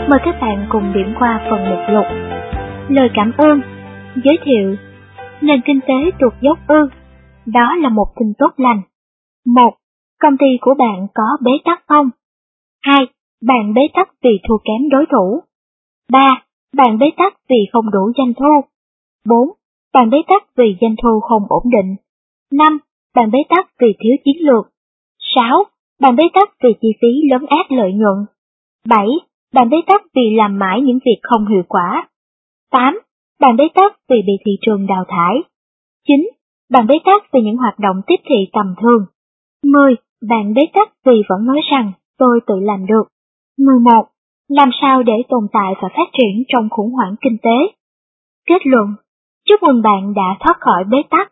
Mời các bạn cùng điểm qua phần mục lục. Lời cảm ơn. Giới thiệu. Nền kinh tế tuột dốc ư? Đó là một tin tốt lành. 1. Công ty của bạn có bế tắc không? 2. Bạn bế tắc vì thua kém đối thủ. 3. Bạn bế tắc vì không đủ doanh thu. 4. Bạn bế tắc vì doanh thu không ổn định. 5. Bạn bế tắc vì thiếu chiến lược. 6. Bạn bế tắc vì chi phí lấn át lợi nhuận. 7. Bạn bế tắc vì làm mãi những việc không hiệu quả. 8. Bạn bế tắc vì bị thị trường đào thải. 9. Bạn bế tắc vì những hoạt động tiếp thị tầm thường. 10. Bạn bế tắc vì vẫn nói rằng tôi tự làm được. 11. Làm sao để tồn tại và phát triển trong khủng hoảng kinh tế? Kết luận. Chúc mừng bạn đã thoát khỏi bế tắc.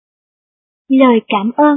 Lời cảm ơn.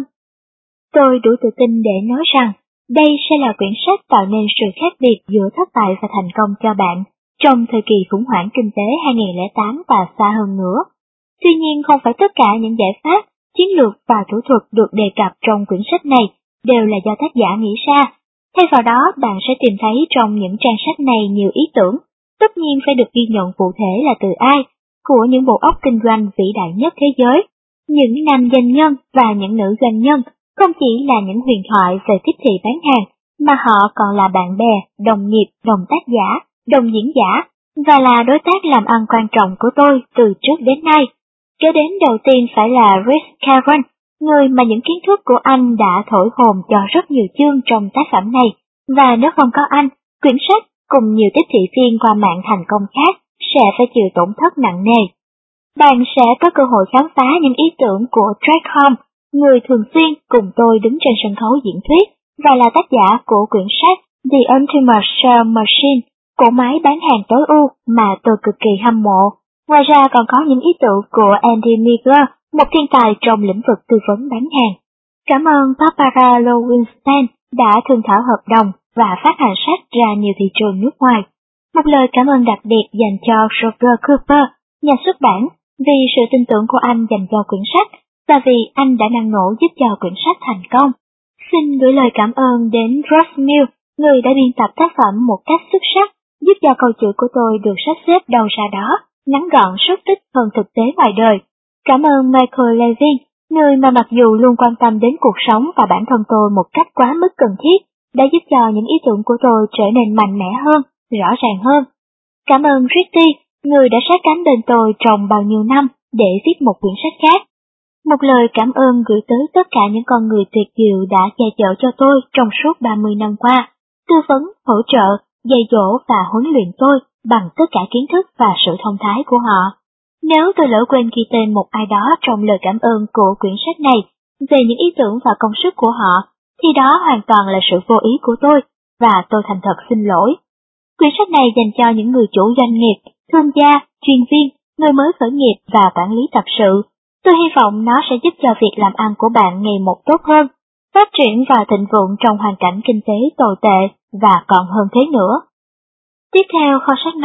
Tôi đủ tự tin để nói rằng đây sẽ là quyển sách tạo nên sự khác biệt giữa thất bại và thành công cho bạn trong thời kỳ khủng hoảng kinh tế 2008 và xa hơn nữa. Tuy nhiên không phải tất cả những giải pháp, chiến lược và thủ thuật được đề cập trong quyển sách này đều là do tác giả nghĩ ra. Thay vào đó, bạn sẽ tìm thấy trong những trang sách này nhiều ý tưởng, tất nhiên phải được ghi nhận cụ thể là từ ai, của những bộ óc kinh doanh vĩ đại nhất thế giới, những nam doanh nhân và những nữ doanh nhân. Không chỉ là những huyền thoại về tiếp thị bán hàng, mà họ còn là bạn bè, đồng nghiệp, đồng tác giả, đồng diễn giả, và là đối tác làm ăn quan trọng của tôi từ trước đến nay. Kế đến đầu tiên phải là Rich Karen, người mà những kiến thức của anh đã thổi hồn cho rất nhiều chương trong tác phẩm này, và nếu không có anh, quyển sách cùng nhiều tiếp thị viên qua mạng thành công khác sẽ phải chịu tổn thất nặng nề. Bạn sẽ có cơ hội khám phá những ý tưởng của Drake Holmes, người thường xuyên cùng tôi đứng trên sân khấu diễn thuyết và là tác giả của quyển sách The Ultimate Sale Machine, cỗ máy bán hàng tối ưu mà tôi cực kỳ hâm mộ. Ngoài ra còn có những ý tưởng của Andy Miller, một thiên tài trong lĩnh vực tư vấn bán hàng. Cảm ơn Barbara Lowenstein đã thương thảo hợp đồng và phát hành sách ra nhiều thị trường nước ngoài. Một lời cảm ơn đặc biệt dành cho Roger Cooper, nhà xuất bản, vì sự tin tưởng của anh dành cho quyển sách, và vì anh đã năng nổ giúp cho quyển sách thành công. Xin gửi lời cảm ơn đến Ross Mill, người đã biên tập tác phẩm một cách xuất sắc, giúp cho câu chữ của tôi được sắp xếp đâu ra đó, ngắn gọn xúc tích hơn thực tế ngoài đời. Cảm ơn Michael Levin, người mà mặc dù luôn quan tâm đến cuộc sống và bản thân tôi một cách quá mức cần thiết, đã giúp cho những ý tưởng của tôi trở nên mạnh mẽ hơn, rõ ràng hơn. Cảm ơn Ricky, người đã sát cánh bên tôi trong bao nhiêu năm để viết một quyển sách khác. Một lời cảm ơn gửi tới tất cả những con người tuyệt diệu đã che chở cho tôi trong suốt 30 năm qua, tư vấn, hỗ trợ, dạy dỗ và huấn luyện tôi bằng tất cả kiến thức và sự thông thái của họ. Nếu tôi lỡ quên ghi tên một ai đó trong lời cảm ơn của quyển sách này về những ý tưởng và công sức của họ, thì đó hoàn toàn là sự vô ý của tôi, và tôi thành thật xin lỗi. Quyển sách này dành cho những người chủ doanh nghiệp, thương gia, chuyên viên, người mới khởi nghiệp và quản lý tập sự. Tôi hy vọng nó sẽ giúp cho việc làm ăn của bạn ngày một tốt hơn, phát triển và thịnh vượng trong hoàn cảnh kinh tế tồi tệ và còn hơn thế nữa. Tiếp theo kho sách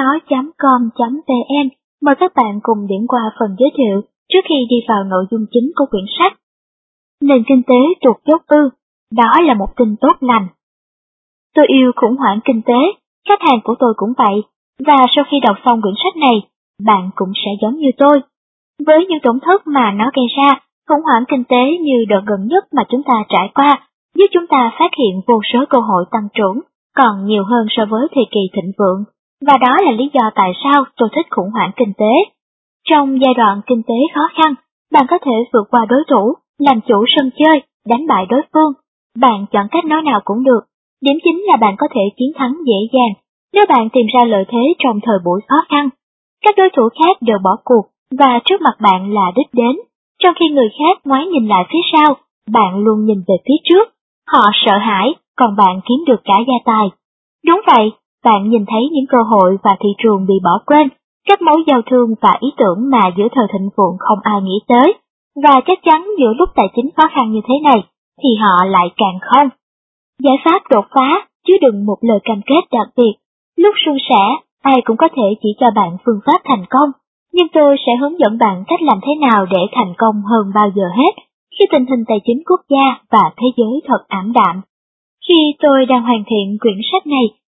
nói.com.vn, mời các bạn cùng điểm qua phần giới thiệu trước khi đi vào nội dung chính của quyển sách. Nền kinh tế tuột dốc ư? Đó là một tin tốt lành. Tôi yêu khủng hoảng kinh tế, khách hàng của tôi cũng vậy, và sau khi đọc xong quyển sách này, bạn cũng sẽ giống như tôi. Với những tổn thất mà nó gây ra, khủng hoảng kinh tế như đợt gần nhất mà chúng ta trải qua, giúp chúng ta phát hiện vô số cơ hội tăng trưởng, còn nhiều hơn so với thời kỳ thịnh vượng, và đó là lý do tại sao tôi thích khủng hoảng kinh tế. Trong giai đoạn kinh tế khó khăn, bạn có thể vượt qua đối thủ, làm chủ sân chơi, đánh bại đối phương. Bạn chọn cách nói nào cũng được, điểm chính là bạn có thể chiến thắng dễ dàng nếu bạn tìm ra lợi thế trong thời buổi khó khăn. Các đối thủ khác đều bỏ cuộc, và trước mặt bạn là đích đến, trong khi người khác ngoái nhìn lại phía sau, bạn luôn nhìn về phía trước. Họ sợ hãi, còn bạn kiếm được cả gia tài. Đúng vậy, bạn nhìn thấy những cơ hội và thị trường bị bỏ quên, các mối giao thương và ý tưởng mà giữa thời thịnh vượng không ai nghĩ tới, và chắc chắn giữa lúc tài chính khó khăn như thế này, thì họ lại càng không. Giải pháp đột phá, chứa đựng một lời cam kết đặc biệt. Lúc suôn sẻ, ai cũng có thể chỉ cho bạn phương pháp thành công, nhưng tôi sẽ hướng dẫn bạn cách làm thế nào để thành công hơn bao giờ hết, khi tình hình tài chính quốc gia và thế giới thật ảm đạm. Khi tôi đang hoàn thiện quyển sách này,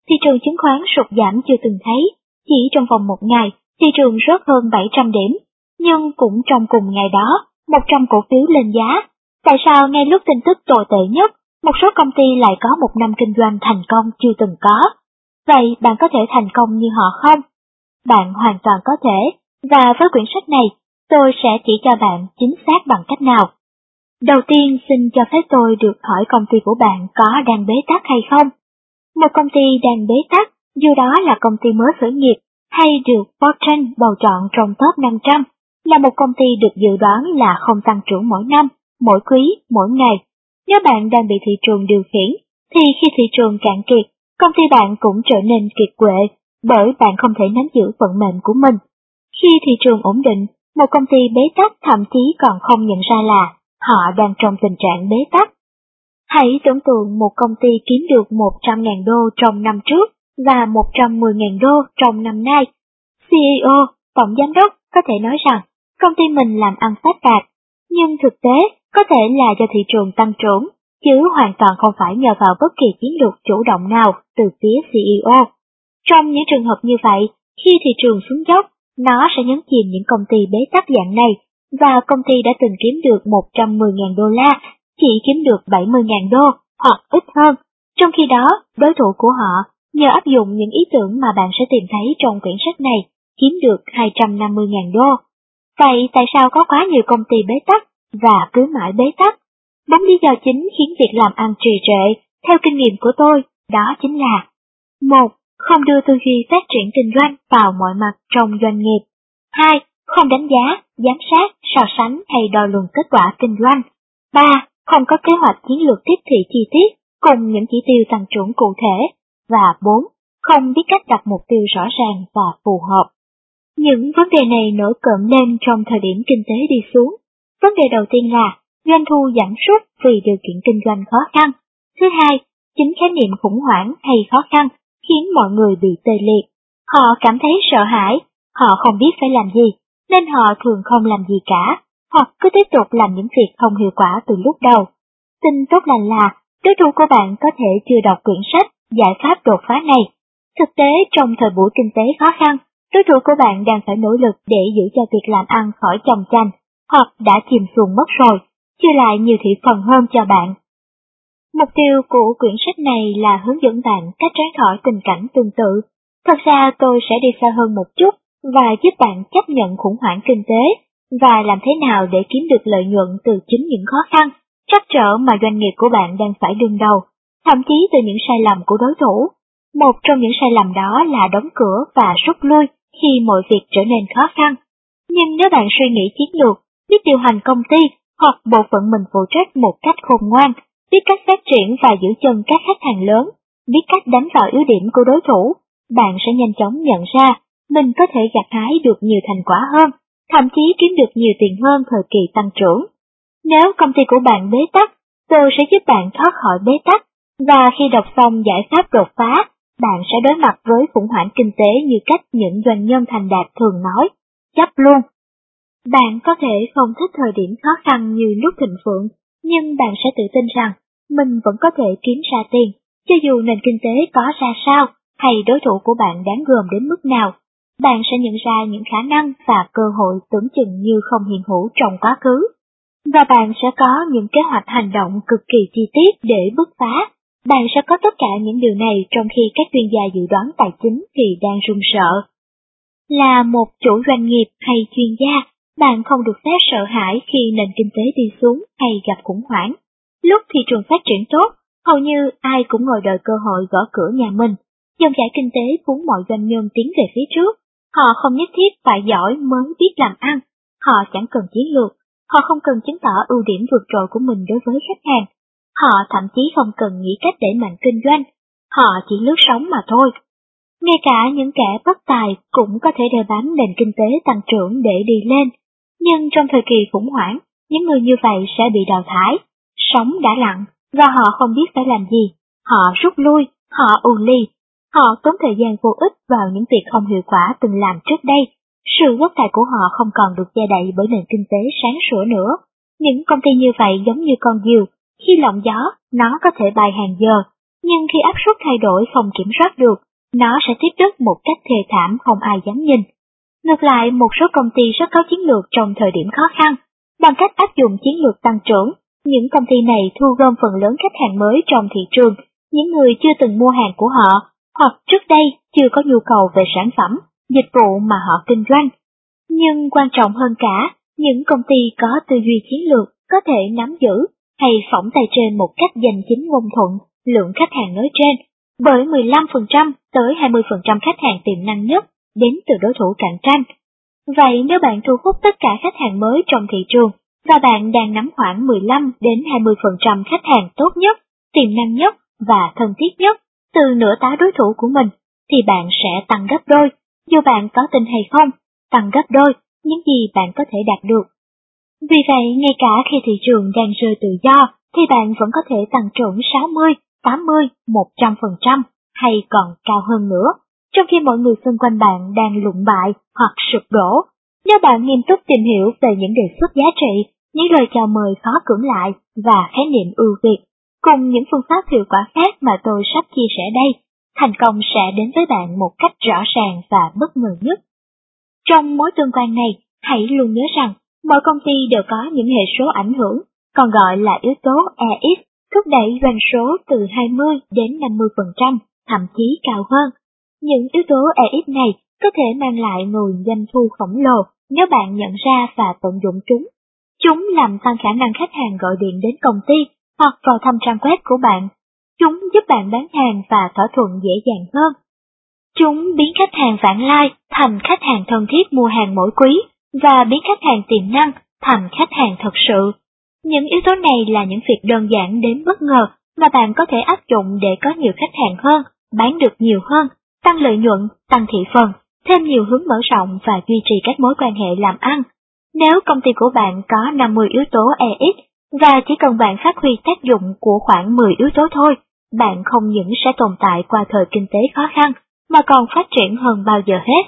thị trường chứng khoán sụt giảm chưa từng thấy. Chỉ trong vòng một ngày, thị trường rớt hơn 700 điểm, nhưng cũng trong cùng ngày đó, 100 cổ phiếu lên giá. Tại sao ngay lúc tin tức tồi tệ nhất, một số công ty lại có một năm kinh doanh thành công chưa từng có? Vậy bạn có thể thành công như họ không? Bạn hoàn toàn có thể, và với quyển sách này, tôi sẽ chỉ cho bạn chính xác bằng cách nào. Đầu tiên, xin cho phép tôi được hỏi công ty của bạn có đang bế tắc hay không? Một công ty đang bế tắc, dù đó là công ty mới khởi nghiệp hay được Fortune bầu chọn trong top 500, là một công ty được dự đoán là không tăng trưởng mỗi năm, mỗi quý, mỗi ngày. Nếu bạn đang bị thị trường điều khiển, thì khi thị trường cạn kiệt, công ty bạn cũng trở nên kiệt quệ, bởi bạn không thể nắm giữ vận mệnh của mình. Khi thị trường ổn định, một công ty bế tắc thậm chí còn không nhận ra là họ đang trong tình trạng bế tắc. Hãy tưởng tượng một công ty kiếm được 100.000 đô trong năm trước và 110.000 đô trong năm nay. CEO, tổng giám đốc có thể nói rằng công ty mình làm ăn phát đạt, nhưng thực tế có thể là do thị trường tăng trưởng, chứ hoàn toàn không phải nhờ vào bất kỳ chiến lược chủ động nào từ phía CEO. Trong những trường hợp như vậy, khi thị trường xuống dốc, nó sẽ nhấn chìm những công ty bế tắc dạng này, và công ty đã từng kiếm được 110.000 đô la, chỉ kiếm được 70.000 đô hoặc ít hơn. Trong khi đó, đối thủ của họ, nhờ áp dụng những ý tưởng mà bạn sẽ tìm thấy trong quyển sách này, kiếm được 250.000 đô. Vậy tại sao có quá nhiều công ty bế tắc và cứ mãi bế tắc? 4 lý do chính khiến việc làm ăn trì trệ, theo kinh nghiệm của tôi, đó chính là: 1. Không đưa tư duy phát triển kinh doanh vào mọi mặt trong doanh nghiệp. 2. Không đánh giá, giám sát, so sánh hay đo lường kết quả kinh doanh. 3. Không có kế hoạch chiến lược tiếp thị chi tiết cùng những chỉ tiêu tăng trưởng cụ thể. Và 4. Không biết cách đặt mục tiêu rõ ràng và phù hợp. Những vấn đề này nổi cộm lên trong thời điểm kinh tế đi xuống. Vấn đề đầu tiên là doanh thu giảm sút vì điều kiện kinh doanh khó khăn. Thứ hai, chính khái niệm khủng hoảng hay khó khăn khiến mọi người bị tê liệt. Họ cảm thấy sợ hãi, họ không biết phải làm gì, nên họ thường không làm gì cả, hoặc cứ tiếp tục làm những việc không hiệu quả từ lúc đầu. Tin tốt lành là đối thủ của bạn có thể chưa đọc quyển sách Giải pháp đột phá này. Thực tế, trong thời buổi kinh tế khó khăn, đối thủ của bạn đang phải nỗ lực để giữ cho việc làm ăn khỏi chồng chành, hoặc đã chìm xuồng mất rồi, chia lại nhiều thị phần hơn cho bạn. Mục tiêu của quyển sách này là hướng dẫn bạn cách tránh khỏi tình cảnh tương tự. Thật ra tôi sẽ đi xa hơn một chút và giúp bạn chấp nhận khủng hoảng kinh tế và làm thế nào để kiếm được lợi nhuận từ chính những khó khăn, trắc trở mà doanh nghiệp của bạn đang phải đương đầu, thậm chí từ những sai lầm của đối thủ. Một trong những sai lầm đó là đóng cửa và rút lui khi mọi việc trở nên khó khăn. Nhưng nếu bạn suy nghĩ chiến lược, biết điều hành công ty hoặc bộ phận mình phụ trách một cách khôn ngoan, biết cách phát triển và giữ chân các khách hàng lớn, biết cách đánh vào yếu điểm của đối thủ, bạn sẽ nhanh chóng nhận ra mình có thể gặt hái được nhiều thành quả hơn, thậm chí kiếm được nhiều tiền hơn thời kỳ tăng trưởng. Nếu công ty của bạn bế tắc, tôi sẽ giúp bạn thoát khỏi bế tắc, và khi đọc xong giải pháp đột phá, bạn sẽ đối mặt với khủng hoảng kinh tế như cách những doanh nhân thành đạt thường nói, chấp luôn. Bạn có thể không thích thời điểm khó khăn như lúc thịnh vượng, nhưng bạn sẽ tự tin rằng mình vẫn có thể kiếm ra tiền, cho dù nền kinh tế có ra sao hay đối thủ của bạn đáng gờm đến mức nào. Bạn sẽ nhận ra những khả năng và cơ hội tưởng chừng như không hiện hữu trong quá khứ. Và bạn sẽ có những kế hoạch hành động cực kỳ chi tiết để bứt phá. Bạn sẽ có tất cả những điều này trong khi các chuyên gia dự đoán tài chính thì đang run sợ. Là một chủ doanh nghiệp hay chuyên gia, bạn không được phép sợ hãi khi nền kinh tế đi xuống hay gặp khủng hoảng. Lúc thị trường phát triển tốt, hầu như ai cũng ngồi đợi cơ hội gõ cửa nhà mình. Dòng chảy kinh tế cuốn mọi doanh nhân tiến về phía trước. Họ không nhất thiết phải giỏi mới biết làm ăn. Họ chẳng cần chiến lược. Họ không cần chứng tỏ ưu điểm vượt trội của mình đối với khách hàng. Họ thậm chí không cần nghĩ cách đẩy mạnh kinh doanh. Họ chỉ lướt sóng mà thôi. Ngay cả những kẻ bất tài cũng có thể đeo bám nền kinh tế tăng trưởng để đi lên. Nhưng trong thời kỳ khủng hoảng, những người như vậy sẽ bị đào thải. Sóng đã lặng và họ không biết phải làm gì. Họ rút lui, họ ù lì. Họ tốn thời gian vô ích vào những việc không hiệu quả từng làm trước đây. Sự bất tài của họ không còn được che đậy bởi nền kinh tế sáng sủa nữa. Những công ty như vậy giống như con diều, khi lộng gió, nó có thể bay hàng giờ, nhưng khi áp suất thay đổi không kiểm soát được, nó sẽ tiếp đất một cách thê thảm không ai dám nhìn. Ngược lại, một số công ty rất có chiến lược trong thời điểm khó khăn. Bằng cách áp dụng chiến lược tăng trưởng, những công ty này thu gom phần lớn khách hàng mới trong thị trường, những người chưa từng mua hàng của họ, hoặc trước đây chưa có nhu cầu về sản phẩm, dịch vụ mà họ kinh doanh. Nhưng quan trọng hơn cả, những công ty có tư duy chiến lược có thể nắm giữ hay phỏng tay trên một cách danh chính ngôn thuận lượng khách hàng nói trên, bởi 15% tới 20% khách hàng tiềm năng nhất đến từ đối thủ cạnh tranh. Vậy nếu bạn thu hút tất cả khách hàng mới trong thị trường và bạn đang nắm khoảng 15 đến 20% khách hàng tốt nhất, tiềm năng nhất và thân thiết nhất từ nửa tá đối thủ của mình, thì bạn sẽ tăng gấp đôi, dù bạn có tin hay không, tăng gấp đôi những gì bạn có thể đạt được. Vì vậy, ngay cả khi thị trường đang rơi tự do, thì bạn vẫn có thể tăng trưởng 60, 80, 100% hay còn cao hơn nữa, trong khi mọi người xung quanh bạn đang lụng bại hoặc sụp đổ. Nếu bạn nghiêm túc tìm hiểu về những đề xuất giá trị, những lời chào mời khó cưỡng lại và khái niệm ưu việt, cùng những phương pháp hiệu quả khác mà tôi sắp chia sẻ đây, thành công sẽ đến với bạn một cách rõ ràng và bất ngờ nhất. Trong mối tương quan này, hãy luôn nhớ rằng mỗi công ty đều có những hệ số ảnh hưởng, còn gọi là yếu tố EX, thúc đẩy doanh số từ 20 đến 50%, thậm chí cao hơn. Những yếu tố EX này có thể mang lại nguồn doanh thu khổng lồ nếu bạn nhận ra và tận dụng chúng. Chúng làm tăng khả năng khách hàng gọi điện đến công ty hoặc vào thăm trang web của bạn. Chúng giúp bạn bán hàng và thỏa thuận dễ dàng hơn. Chúng biến khách hàng vãng lai thành khách hàng thân thiết mua hàng mỗi quý và biến khách hàng tiềm năng thành khách hàng thật sự. Những yếu tố này là những việc đơn giản đến bất ngờ mà bạn có thể áp dụng để có nhiều khách hàng hơn, bán được nhiều hơn, tăng lợi nhuận, tăng thị phần, thêm nhiều hướng mở rộng và duy trì các mối quan hệ làm ăn. Nếu công ty của bạn có 50 yếu tố EX và chỉ cần bạn phát huy tác dụng của khoảng 10 yếu tố thôi, bạn không những sẽ tồn tại qua thời kinh tế khó khăn, mà còn phát triển hơn bao giờ hết.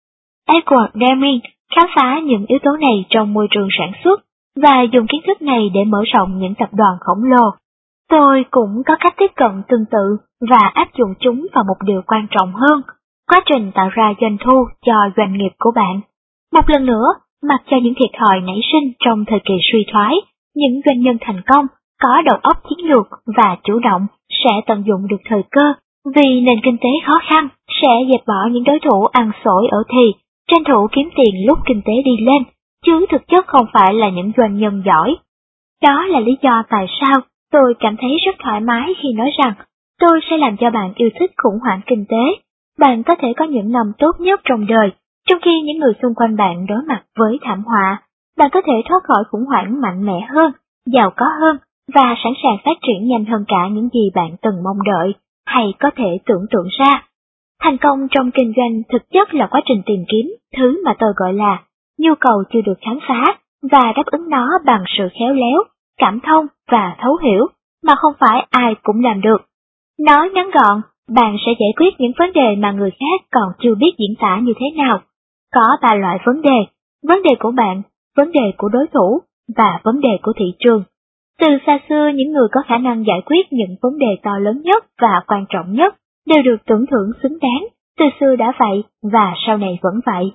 Edward Deming khám phá những yếu tố này trong môi trường sản xuất và dùng kiến thức này để mở rộng những tập đoàn khổng lồ. Tôi cũng có cách tiếp cận tương tự và áp dụng chúng vào một điều quan trọng hơn, quá trình tạo ra doanh thu cho doanh nghiệp của bạn. Một lần nữa, mặc cho những thiệt thòi nảy sinh trong thời kỳ suy thoái, những doanh nhân thành công, có đầu óc chiến lược và chủ động sẽ tận dụng được thời cơ, vì nền kinh tế khó khăn sẽ dẹp bỏ những đối thủ ăn xổi ở thì, tranh thủ kiếm tiền lúc kinh tế đi lên, chứ thực chất không phải là những doanh nhân giỏi. Đó là lý do tại sao tôi cảm thấy rất thoải mái khi nói rằng tôi sẽ làm cho bạn yêu thích khủng hoảng kinh tế. Bạn có thể có những năm tốt nhất trong đời, trong khi những người xung quanh bạn đối mặt với thảm họa. Bạn có thể thoát khỏi khủng hoảng mạnh mẽ hơn, giàu có hơn và sẵn sàng phát triển nhanh hơn cả những gì bạn từng mong đợi hay có thể tưởng tượng ra. Thành công trong kinh doanh thực chất là quá trình tìm kiếm thứ mà tôi gọi là nhu cầu chưa được khám phá và đáp ứng nó bằng sự khéo léo, cảm thông và thấu hiểu mà không phải ai cũng làm được. Nói ngắn gọn, bạn sẽ giải quyết những vấn đề mà người khác còn chưa biết diễn tả như thế nào. Có 3 loại vấn đề của bạn, vấn đề của đối thủ và vấn đề của thị trường. Từ xa xưa, những người có khả năng giải quyết những vấn đề to lớn nhất và quan trọng nhất đều được tưởng thưởng xứng đáng, từ xưa đã vậy và sau này vẫn vậy.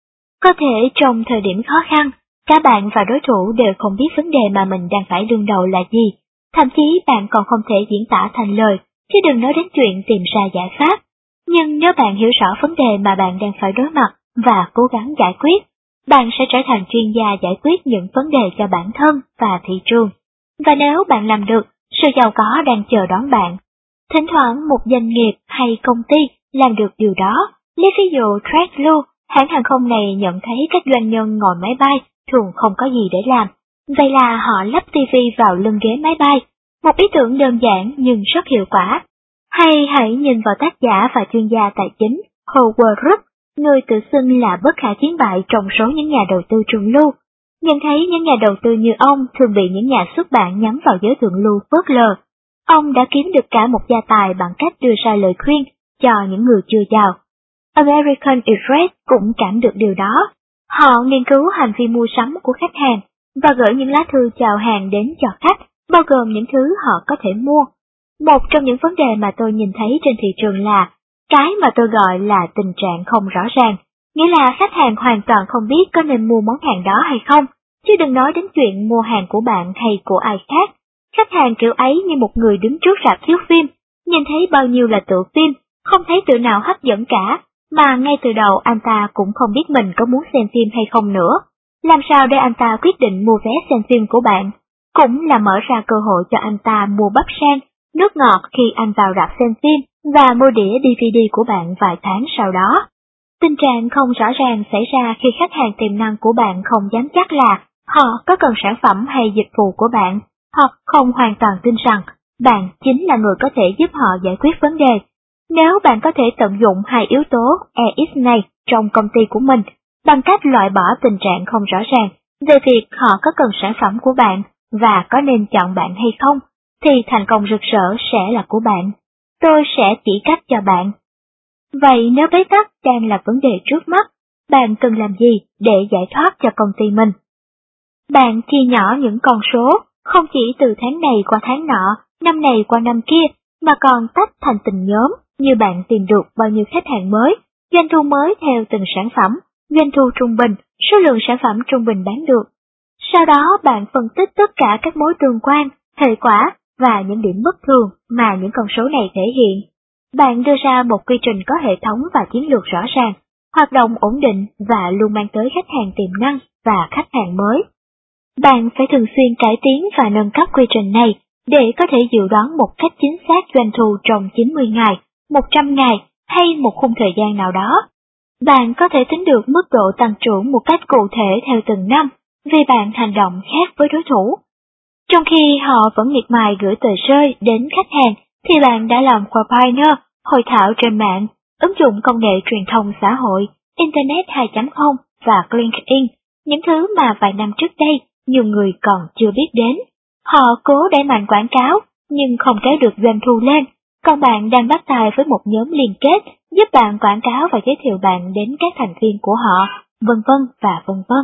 Có thể trong thời điểm khó khăn, cả bạn và đối thủ đều không biết vấn đề mà mình đang phải đương đầu là gì, thậm chí bạn còn không thể diễn tả thành lời, chứ đừng nói đến chuyện tìm ra giải pháp. Nhưng nếu bạn hiểu rõ vấn đề mà bạn đang phải đối mặt và cố gắng giải quyết, bạn sẽ trở thành chuyên gia giải quyết những vấn đề cho bản thân và thị trường. Và nếu bạn làm được, sự giàu có đang chờ đón bạn. Thỉnh thoảng một doanh nghiệp hay công ty làm được điều đó. Lấy ví dụ TrackBlue, hãng hàng không này nhận thấy các doanh nhân ngồi máy bay thường không có gì để làm. Vậy là họ lắp TV vào lưng ghế máy bay. Một ý tưởng đơn giản nhưng rất hiệu quả. Hay hãy nhìn vào tác giả và chuyên gia tài chính Howard Rook, người tự xưng là bất khả chiến bại trong số những nhà đầu tư trung lưu. Nhận thấy những nhà đầu tư như ông thường bị những nhà xuất bản nhắm vào giới thượng lưu phớt lờ. Ông đã kiếm được cả một gia tài bằng cách đưa ra lời khuyên cho những người chưa giàu. American Express cũng cảm được điều đó. Họ nghiên cứu hành vi mua sắm của khách hàng và gửi những lá thư chào hàng đến cho khách, bao gồm những thứ họ có thể mua. Một trong những vấn đề mà tôi nhìn thấy trên thị trường là cái mà tôi gọi là tình trạng không rõ ràng, nghĩa là khách hàng hoàn toàn không biết có nên mua món hàng đó hay không, chứ đừng nói đến chuyện mua hàng của bạn hay của ai khác. Khách hàng kiểu ấy như một người đứng trước rạp chiếu phim, nhìn thấy bao nhiêu là tựa phim, không thấy tựa nào hấp dẫn cả, mà ngay từ đầu anh ta cũng không biết mình có muốn xem phim hay không nữa. Làm sao để anh ta quyết định mua vé xem phim của bạn? Cũng là mở ra cơ hội cho anh ta mua bắp rang, nước ngọt khi anh vào rạp xem phim và mua đĩa DVD của bạn vài tháng sau đó. Tình trạng không rõ ràng xảy ra khi khách hàng tiềm năng của bạn không dám chắc là họ có cần sản phẩm hay dịch vụ của bạn, hoặc không hoàn toàn tin rằng bạn chính là người có thể giúp họ giải quyết vấn đề. Nếu bạn có thể tận dụng hai yếu tố EX này trong công ty của mình, bằng cách loại bỏ tình trạng không rõ ràng về việc họ có cần sản phẩm của bạn và có nên chọn bạn hay không, thì thành công rực rỡ sẽ là của bạn. Tôi sẽ chỉ cách cho bạn. Vậy nếu bế tắc đang là vấn đề trước mắt, bạn cần làm gì để giải thoát cho công ty mình? Bạn chia nhỏ những con số, không chỉ từ tháng này qua tháng nọ, năm này qua năm kia, mà còn tách thành từng nhóm, như bạn tìm được bao nhiêu khách hàng mới, doanh thu mới theo từng sản phẩm, doanh thu trung bình, số lượng sản phẩm trung bình bán được. Sau đó bạn phân tích tất cả các mối tương quan, hệ quả và những điểm bất thường mà những con số này thể hiện. Bạn đưa ra một quy trình có hệ thống và chiến lược rõ ràng, hoạt động ổn định và luôn mang tới khách hàng tiềm năng và khách hàng mới. Bạn phải thường xuyên cải tiến và nâng cấp quy trình này để có thể dự đoán một cách chính xác doanh thu trong 90 ngày, 100 ngày hay một khung thời gian nào đó. Bạn có thể tính được mức độ tăng trưởng một cách cụ thể theo từng năm vì bạn hành động khác với đối thủ. Trong khi họ vẫn miệt mài gửi tờ rơi đến khách hàng, thì bạn đã làm webinar, hội thảo trên mạng, ứng dụng công nghệ truyền thông xã hội, Internet 2.0 và LinkedIn, những thứ mà vài năm trước đây nhiều người còn chưa biết đến. Họ cố đẩy mạnh quảng cáo nhưng không kéo được doanh thu lên, còn bạn đang bắt tay với một nhóm liên kết giúp bạn quảng cáo và giới thiệu bạn đến các thành viên của họ, vân vân và vân vân.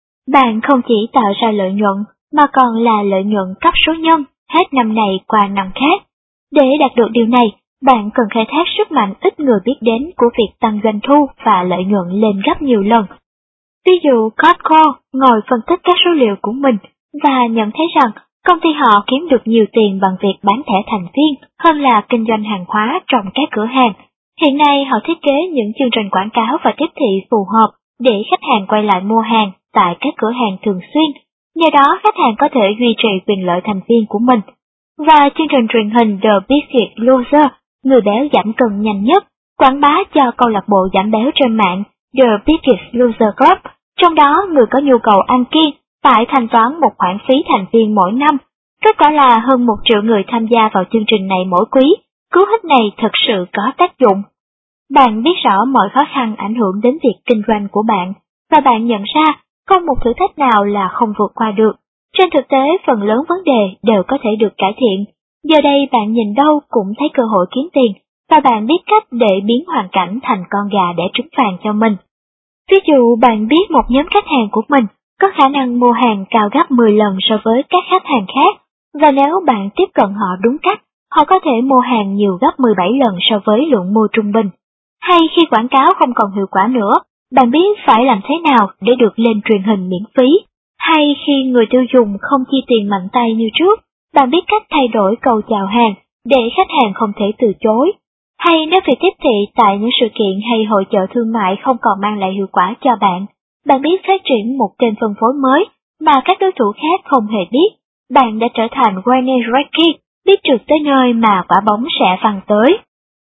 Bạn không chỉ tạo ra lợi nhuận mà còn là lợi nhuận cấp số nhân hết năm này qua năm khác. Để đạt được điều này, bạn cần khai thác sức mạnh ít người biết đến của việc tăng doanh thu và lợi nhuận lên gấp nhiều lần. Ví dụ Costco ngồi phân tích các số liệu của mình và nhận thấy rằng công ty họ kiếm được nhiều tiền bằng việc bán thẻ thành viên hơn là kinh doanh hàng hóa trong các cửa hàng. Hiện nay họ thiết kế những chương trình quảng cáo và tiếp thị phù hợp để khách hàng quay lại mua hàng tại các cửa hàng thường xuyên. Nhờ đó khách hàng có thể duy trì quyền lợi thành viên của mình. Và chương trình truyền hình The Biggest Loser, người béo giảm cân nhanh nhất, quảng bá cho câu lạc bộ giảm béo trên mạng The Biggest Loser Club, trong đó người có nhu cầu ăn kiêng phải thanh toán một khoản phí thành viên mỗi năm. Kết quả là hơn 1 triệu người tham gia vào chương trình này mỗi quý. Cú hích này thực sự có tác dụng. Bạn biết rõ mọi khó khăn ảnh hưởng đến việc kinh doanh của bạn, và bạn nhận ra không một thử thách nào là không vượt qua được. Trên thực tế, phần lớn vấn đề đều có thể được cải thiện. Giờ đây bạn nhìn đâu cũng thấy cơ hội kiếm tiền, và bạn biết cách để biến hoàn cảnh thành con gà đẻ trứng vàng cho mình. Ví dụ bạn biết một nhóm khách hàng của mình có khả năng mua hàng cao gấp 10 lần so với các khách hàng khác, và nếu bạn tiếp cận họ đúng cách, họ có thể mua hàng nhiều gấp 17 lần so với lượng mua trung bình. Hay khi quảng cáo không còn hiệu quả nữa, bạn biết phải làm thế nào để được lên truyền hình miễn phí. Hay khi người tiêu dùng không chi tiền mạnh tay như trước, bạn biết cách thay đổi câu chào hàng để khách hàng không thể từ chối. Hay nếu việc tiếp thị tại những sự kiện hay hội chợ thương mại không còn mang lại hiệu quả cho bạn, bạn biết phát triển một kênh phân phối mới mà các đối thủ khác không hề biết. Bạn đã trở thành Wayne Gretzky, biết trượt tới nơi mà quả bóng sẽ văng tới.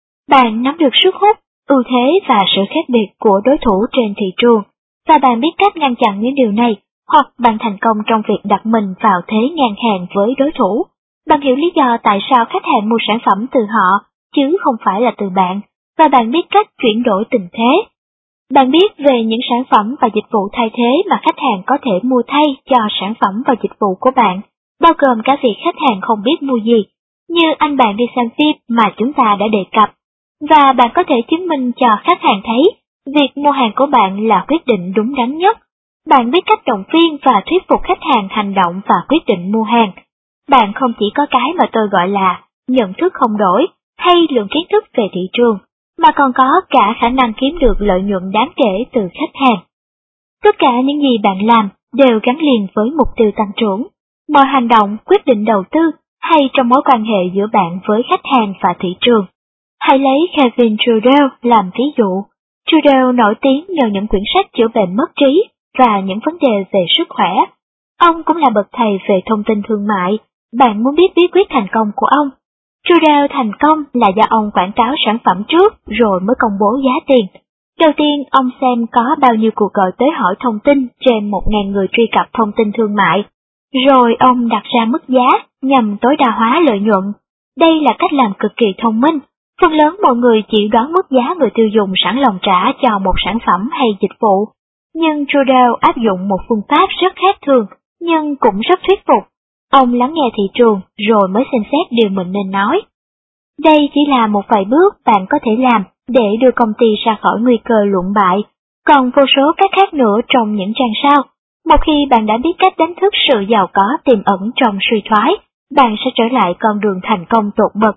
Bạn nắm được sức hút, ưu thế và sự khác biệt của đối thủ trên thị trường, và bạn biết cách ngăn chặn những điều này, hoặc bạn thành công trong việc đặt mình vào thế ngang hàng với đối thủ. Bạn hiểu lý do tại sao khách hàng mua sản phẩm từ họ, chứ không phải là từ bạn, và bạn biết cách chuyển đổi tình thế. Bạn biết về những sản phẩm và dịch vụ thay thế mà khách hàng có thể mua thay cho sản phẩm và dịch vụ của bạn, bao gồm cả việc khách hàng không biết mua gì, như anh bạn đi xem phim mà chúng ta đã đề cập. Và bạn có thể chứng minh cho khách hàng thấy việc mua hàng của bạn là quyết định đúng đắn nhất. Bạn biết cách động viên và thuyết phục khách hàng hành động và quyết định mua hàng. Bạn không chỉ có cái mà tôi gọi là nhận thức không đổi hay lượng kiến thức về thị trường, mà còn có cả khả năng kiếm được lợi nhuận đáng kể từ khách hàng. Tất cả những gì bạn làm đều gắn liền với mục tiêu tăng trưởng. Mọi hành động, quyết định đầu tư hay trong mối quan hệ giữa bạn với khách hàng và thị trường. Hãy lấy Kevin Trudeau làm ví dụ. Trudeau nổi tiếng nhờ những quyển sách chữa bệnh mất trí và những vấn đề về sức khỏe. Ông cũng là bậc thầy về thông tin thương mại. Bạn muốn biết bí quyết thành công của ông? Trudeau thành công là do ông quảng cáo sản phẩm trước rồi mới công bố giá tiền. Đầu tiên, ông xem có bao nhiêu cuộc gọi tới hỏi thông tin trên 1.000 người truy cập thông tin thương mại. Rồi ông đặt ra mức giá nhằm tối đa hóa lợi nhuận. Đây là cách làm cực kỳ thông minh. Phần lớn mọi người chỉ đoán mức giá người tiêu dùng sẵn lòng trả cho một sản phẩm hay dịch vụ. Nhưng Trudeau áp dụng một phương pháp rất khác thường, nhưng cũng rất thuyết phục. Ông lắng nghe thị trường rồi mới xem xét điều mình nên nói. Đây chỉ là một vài bước bạn có thể làm để đưa công ty ra khỏi nguy cơ lụn bại, còn vô số cách khác nữa trong những trang sau. Một khi bạn đã biết cách đánh thức sự giàu có tiềm ẩn trong suy thoái, bạn sẽ trở lại con đường thành công tột bậc.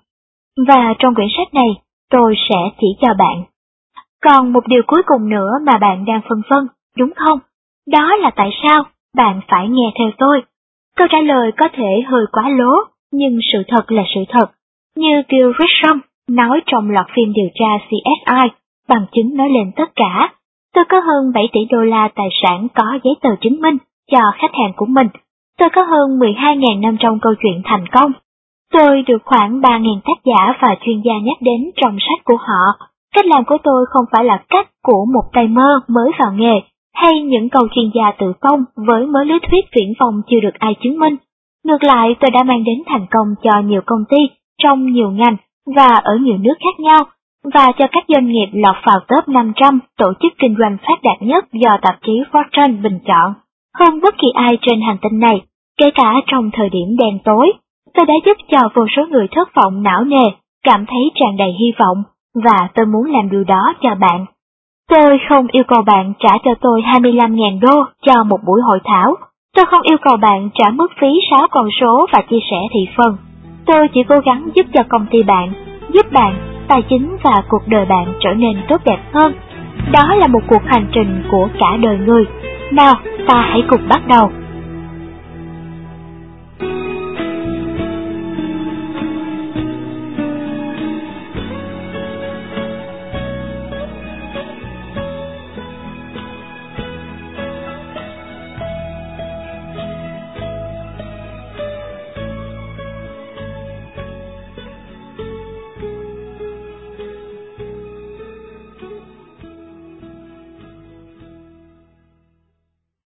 Và trong quyển sách này, tôi sẽ chỉ cho bạn. Còn một điều cuối cùng nữa mà bạn đang phân vân, đúng không? Đó là tại sao bạn phải nghe theo tôi? Câu trả lời có thể hơi quá lố, nhưng sự thật là sự thật. Như Bill Richardson nói trong loạt phim điều tra CSI, bằng chứng nói lên tất cả. Tôi có hơn 7 tỷ đô la tài sản có giấy tờ chứng minh cho khách hàng của mình. Tôi có hơn 12.500 câu chuyện thành công. Tôi được khoảng 3.000 tác giả và chuyên gia nhắc đến trong sách của họ. Cách làm của tôi không phải là cách của một tay mơ mới vào nghề, hay những câu chuyên gia tự phong với mớ lý thuyết viển vông chưa được ai chứng minh. Ngược lại, tôi đã mang đến thành công cho nhiều công ty trong nhiều ngành và ở nhiều nước khác nhau, và cho các doanh nghiệp lọt vào top 500 tổ chức kinh doanh phát đạt nhất do tạp chí Fortune bình chọn. Hơn bất kỳ ai trên hành tinh này, kể cả trong thời điểm đen tối, tôi đã giúp cho vô số người thất vọng não nề, cảm thấy tràn đầy hy vọng, và tôi muốn làm điều đó cho bạn. Tôi không yêu cầu bạn trả cho tôi 25.000 đô cho một buổi hội thảo. Tôi không yêu cầu bạn trả mức phí 6 con số và chia sẻ thị phần. Tôi chỉ cố gắng giúp cho công ty bạn, giúp bạn, tài chính và cuộc đời bạn trở nên tốt đẹp hơn. Đó là một cuộc hành trình của cả đời người. Nào, ta hãy cùng bắt đầu.